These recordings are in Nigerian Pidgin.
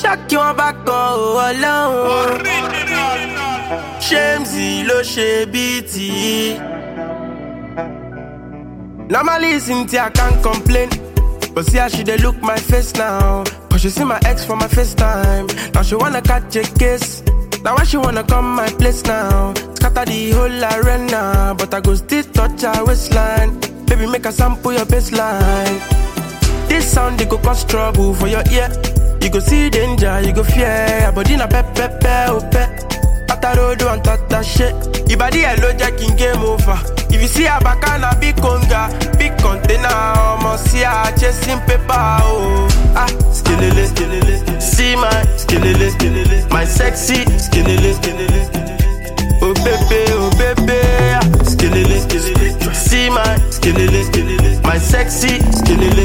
Shock your back alone. Shamesy lo she BT. Normally Cynthia can't complain, but see how she dey look my face now. Cause she see my ex from my first time. Now she wanna catch a kiss. Now why she wanna come my place now? Scatter the whole arena, but I go still touch her waistline. Baby, make a sample your baseline. This sound, they go cause trouble for your ear. You go see danger, you go fear. But in a Atarodo and tata shit. Your body a low jacking game over. If you see a bacana, big conga, big container, almost see her chasing paper. Oh, skillele, see my skillele, my sexy skillele. Oh baby, skillele, see my skillele, my sexy skillele.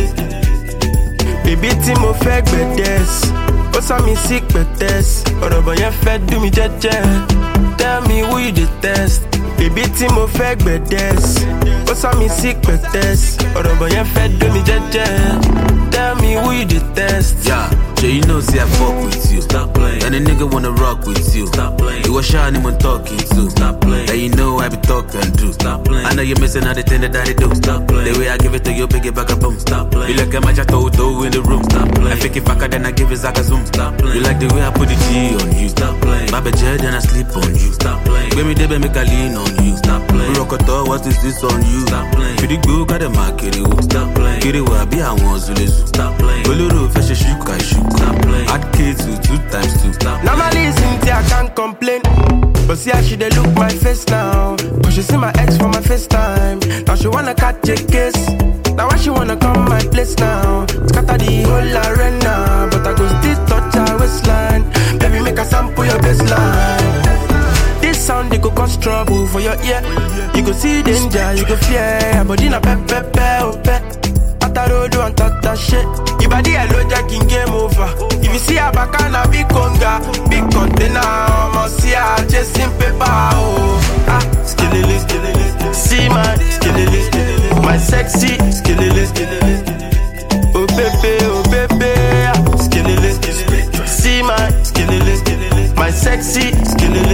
Baby, Timo fake bedes. Osa mi sick bedes. Orobo yen fe do mi jeje. Tell me who you detest. Baby, Timo fake bedes. Osa mi sick bedes. Orobo yen fe do mi jeje. Tell me who you detest. Yeah, so you know, see I fuck with you. Stop playing. And a nigga wanna rock with you. Stop playing. You was shy and when talking to. Stop playing. And you know I be talking to. Stop playing. I know you're missing all the thing that I do. Stop playing. The way I give it to you, pick it back up, boom. Stop playing. You like a match I told in the room. Stop playing. I pick it back then I give it Zaka zoom. Stop playing. You like the way I put the G on you. Stop playing. My bed then I sleep on you. Stop playing. Give me the make a lean on you. Stop playing. Rock a what is this on you? Stop playing. Pretty good, got a market. Stop playing. Get it where I be, I want to listen. Stop playing. Stop playing. Add K to 2 times 2. Stop. Normally Cynthia can't complain, but see how she dey look my face now. Cause she see my ex from my first time. Now she wanna catch a kiss. Now why she wanna come my place now? Scatter the whole arena, but I go still touch her waistline. Baby, make a sample your baseline. This sound, they go cause trouble for your ear. You go see danger, you go fear. But in a Atarodo and tata shit. Your body a low jacking game over. If you see a bacana, big conga, big container, almost see her chasing paper. Oh, skillele, see my skillele, my sexy skillele. Oh baby, skillele, see my skillele, my sexy skillele.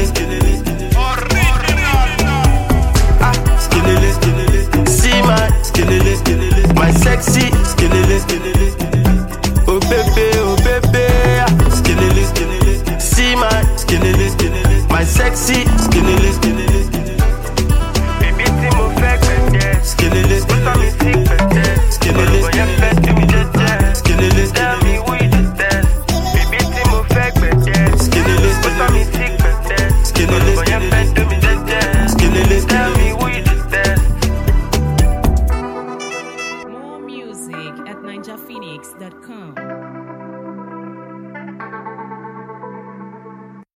Skillele, see my skillele, my sexy skillele. Oh baby, skillele, see my skillele, my sexy skillele. Baby, Timo fake bedes. Skillele, Osa mi sick bedes. Skillele, Orobo yen fe do mi jeje. Skillele, tell me who you detest. Baby, Timo fake bedes. Skillele, Osa mi sick bedes. Skillele, Orobo yen fe do mi jeje. Skillele, tell me who you detest. More music at ninjaphoenix.com.